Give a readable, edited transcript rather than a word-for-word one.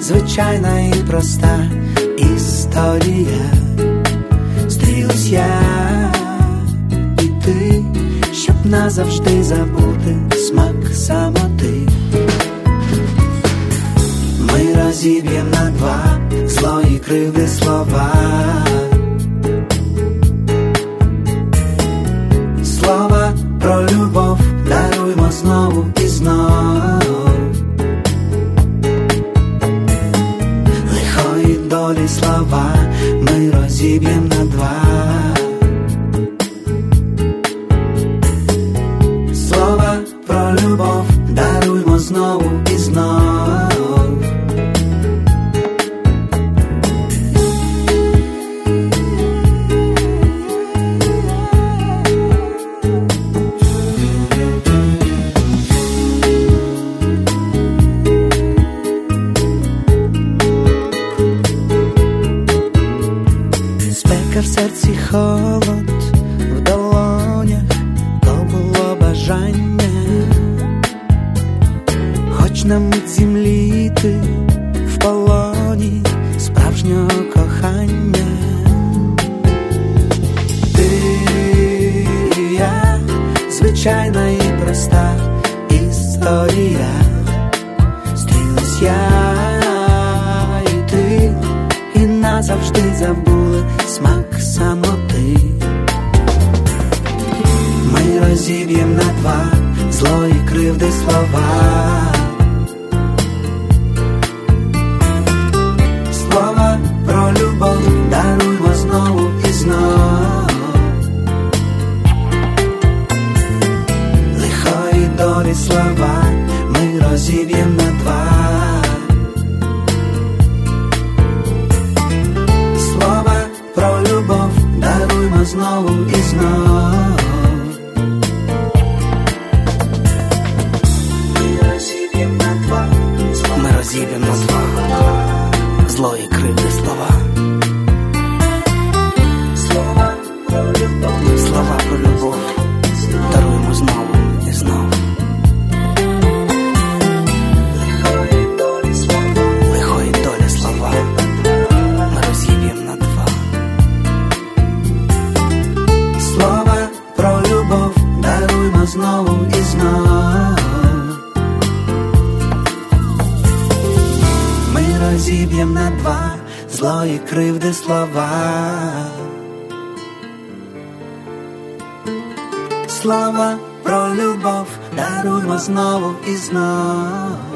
звичайна і проста історія. Стрілись я і ти, щоб назавжди забути смак самоти. Ми розіб'єм на два злої кривди слова. Слова про любов даруймо знову і знов. Лихої долі слова ми розіб'єм на два. Слова про любов даруймо знову і знов. В серці холод, в долонях то було бажання, хоч на мить зімліти в полоні справжнього кохання. Ти і я, звичайна і проста історія. Стрілись я і ти, і назавжди забули смак самоти. Ми розіб'єм на два злої кривди слова. Слова про любов даруймо знову і знов. Лихої долі слова ми розіб'єм на два. Знову і знов. Ми розіб'єм на два. Ми розіб'єм на два злої кривди слова. Слова про любов. Слова про любов даруємо знову і знов. Лихої долі слова. Лихої долі слова ми розіб'єм на два. Слова про любов даруймо знову і знов. Ми розіб'єм на два злої кривди слова. Слова про любов даруймо знову і знов.